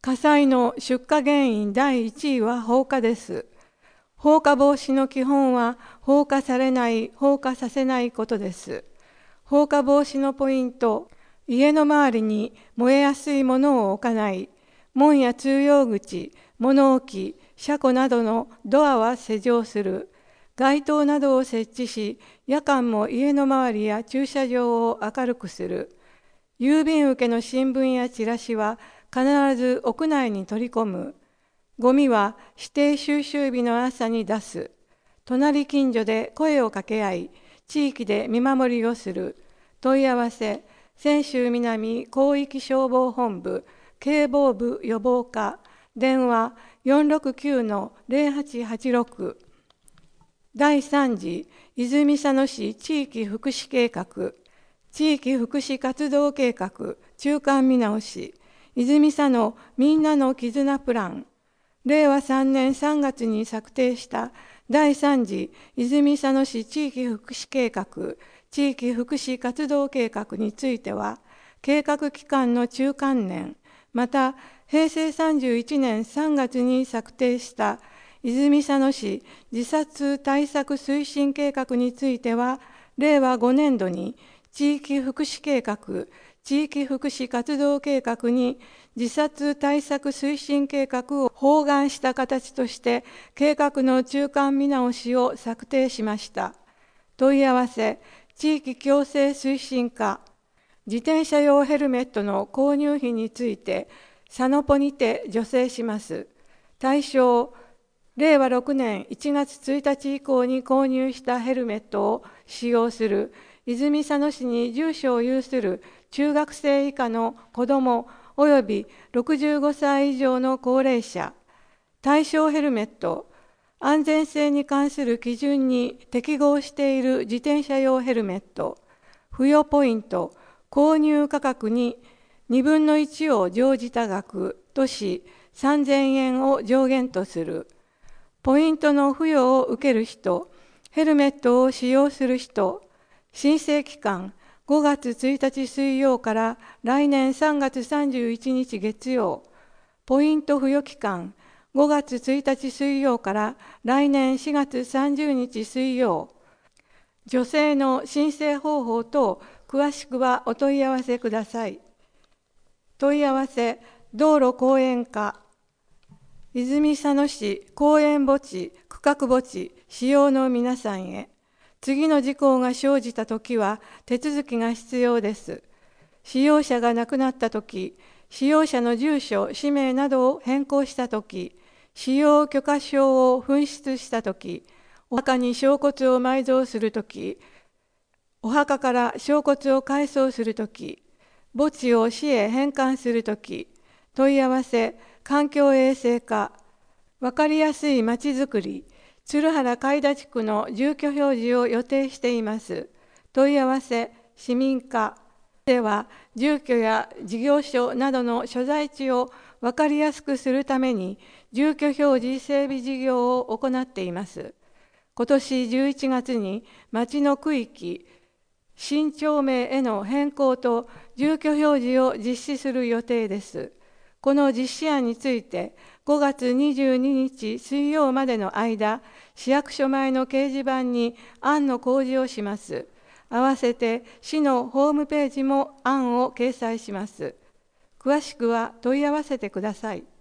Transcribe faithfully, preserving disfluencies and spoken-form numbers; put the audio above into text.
火災の出火原因だいいちいは放火です。放火防止の基本は放火されない、放火させないことです。放火防止のポイント、家の周りに燃えやすいものを置かない、門や通用口、物置、車庫などのドアは施錠する、街灯などを設置し、夜間も家の周りや駐車場を明るくする。郵便受けの新聞やチラシは必ず屋内に取り込む。ゴミは指定収集日の朝に出す。隣近所で声を掛け合い、地域で見守りをする。問い合わせ、泉州南広域消防本部、警防部予防課、電話 よんろくきゅうのゼロはちはちろく。だいさん次、泉佐野市地域福祉計画、地域福祉活動計画、中間見直し、泉佐野みんなの絆プラン、れいわさんねんさんがつに策定しただいさん次泉佐野市地域福祉計画、地域福祉活動計画については、計画期間の中間年、またへいせいさんじゅういちねんさんがつに策定した泉佐野市自殺対策推進計画については、れいわごねんどに地域福祉計画、地域福祉活動計画に自殺対策推進計画を包含した形として計画の中間見直しを策定しました。問い合わせ、地域共生推進課、自転車用ヘルメットの購入費について佐野ポにて助成します。対象、れいわろくねんいちがつついたち以降に購入したヘルメットを使用する泉佐野市に住所を有する中学生以下の子どもおよびろくじゅうごさい以上の高齢者、対象ヘルメット、安全性に関する基準に適合している自転車用ヘルメット、付与ポイント、購入価格ににぶんのいちを乗じた額とし、さんぜんえんを上限とする。ポイントの付与を受ける人、ヘルメットを使用する人、申請期間、ごがつついたち水曜から来年さんがつさんじゅういちにち月曜、ポイント付与期間、ごがつついたち水曜から来年しがつさんじゅうにち水曜、助成の申請方法等、詳しくはお問い合わせください。問い合わせ、道路公園課、泉佐野市公園墓地、区画墓地使用の皆さんへ、次の事項が生じたときは手続きが必要です。使用者が亡くなったとき、使用者の住所、氏名などを変更したとき、使用許可証を紛失したとき、お墓に焼骨を埋蔵するとき、お墓から焼骨を改装するとき、墓地を市へ返還するとき、問い合わせ、環境衛生課、わかりやすいまちづくり、鶴原海田地区の住居表示を予定しています。問い合わせ、市民課では、住居や事業所などの所在地をわかりやすくするために、住居表示整備事業を行っています。今年じゅういちがつに町の区域、新町名への変更と住居表示を実施する予定です。この実施案について、ごがつにじゅうににち水曜までの間、市役所前の掲示板に案の公示をします。合わせて市のホームページも案を掲載します。詳しくは問い合わせてください。